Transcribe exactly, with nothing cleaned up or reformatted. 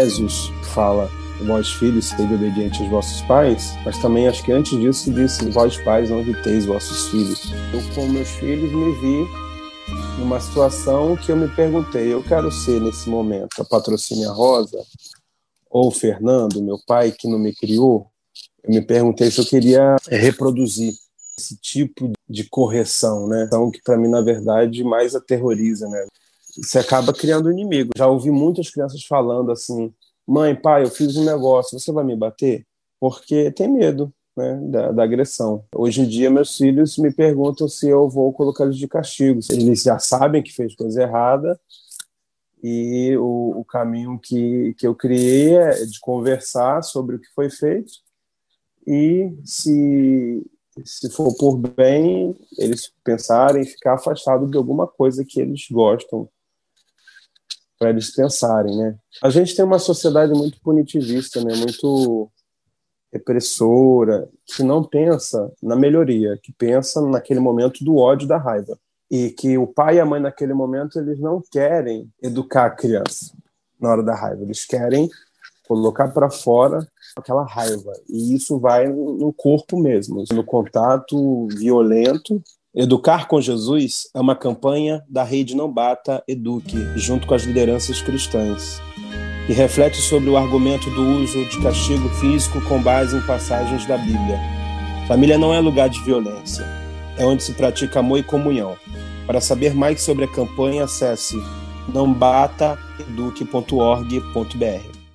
Efésios fala: vós filhos, sede obedientes aos vossos pais, mas também acho que antes disso disse: vós pais, não irriteis vossos filhos. Eu com meus filhos me vi numa situação que eu me perguntei: eu quero ser nesse momento a Patrocínia Rosa ou o Fernando, meu pai que não me criou? Eu me perguntei se eu queria reproduzir esse tipo de correção, né? Então, que para mim, na verdade, mais aterroriza, né? Você acaba criando inimigo. Já ouvi muitas crianças falando assim: mãe, pai, eu fiz um negócio, você vai me bater? Porque tem medo, né, da, da agressão. Hoje em dia, meus filhos me perguntam se eu vou colocar eles de castigo. Eles já sabem que fez coisa errada e o, o caminho que, que eu criei é de conversar sobre o que foi feito e, se, se for por bem, eles pensarem em ficar afastados de alguma coisa que eles gostam, para eles pensarem, né? A gente tem uma sociedade muito punitivista, né? Muito repressora, que não pensa na melhoria, que pensa naquele momento do ódio, da raiva. E que o pai e a mãe, naquele momento, eles não querem educar a criança na hora da raiva. Eles querem colocar para fora aquela raiva. E isso vai no corpo mesmo, no contato violento. Educar com Jesus é uma campanha da Rede Não Bata, Eduque, junto com as lideranças cristãs, e reflete sobre o argumento do uso de castigo físico com base em passagens da Bíblia. Família não é lugar de violência, é onde se pratica amor e comunhão. Para saber mais sobre a campanha, acesse não bata eduque ponto org ponto br.